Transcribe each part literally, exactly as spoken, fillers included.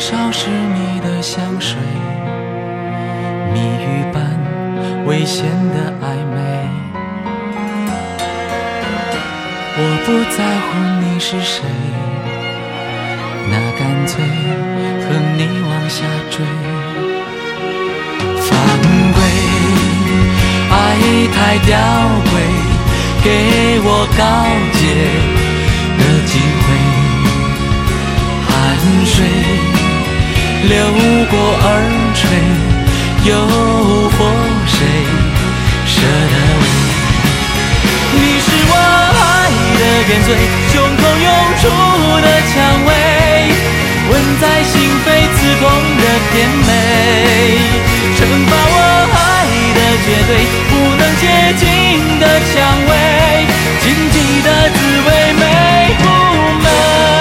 少是你的香水，蜜语般危险的暧昧。我不在乎你是谁，那干脆和你往下追。犯规，爱太吊诡，给我告诫的机会。汗水流过耳垂，诱惑谁舍得为？你是我爱的原罪，胸口涌出的蔷薇，吻在心扉刺痛的甜美，惩罚我爱的绝对，不能接近的蔷薇，荆棘的滋味美不美？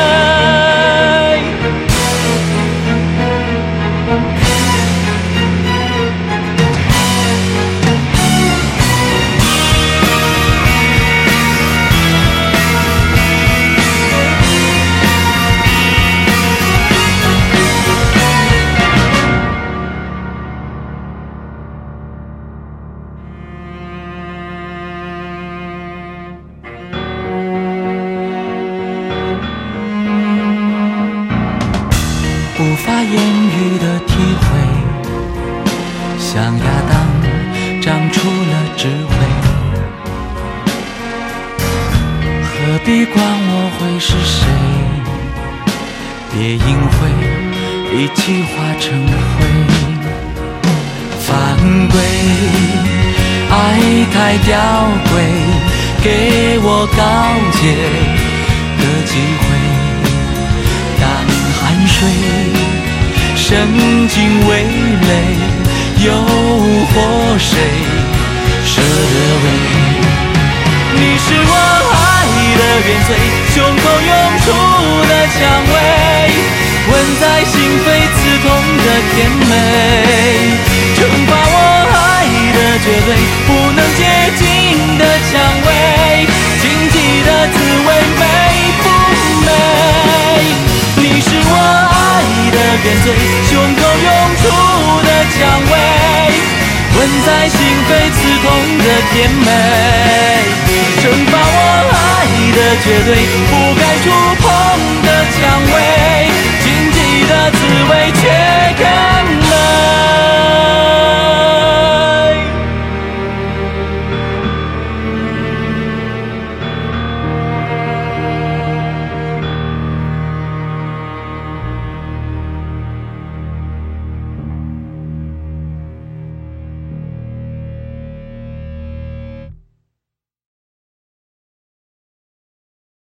无法言语的体会，像亚当长出了智慧。何必管我会是谁？别因会一起化成灰。犯规，爱太吊诡，给我告诫的机会。当汗水渗进味蕾，诱惑谁舍得为？你是我爱的原罪，胸口涌出的蔷薇，吻在心扉刺痛的甜美，惩罚我爱的绝对，不能接近的蔷薇，荆棘的滋味美不美？你是我爱的原罪，胸口涌出的蔷薇，吻在心扉刺痛的甜美，惩罚我爱的绝对，不该触碰的蔷薇，荆棘的滋味却可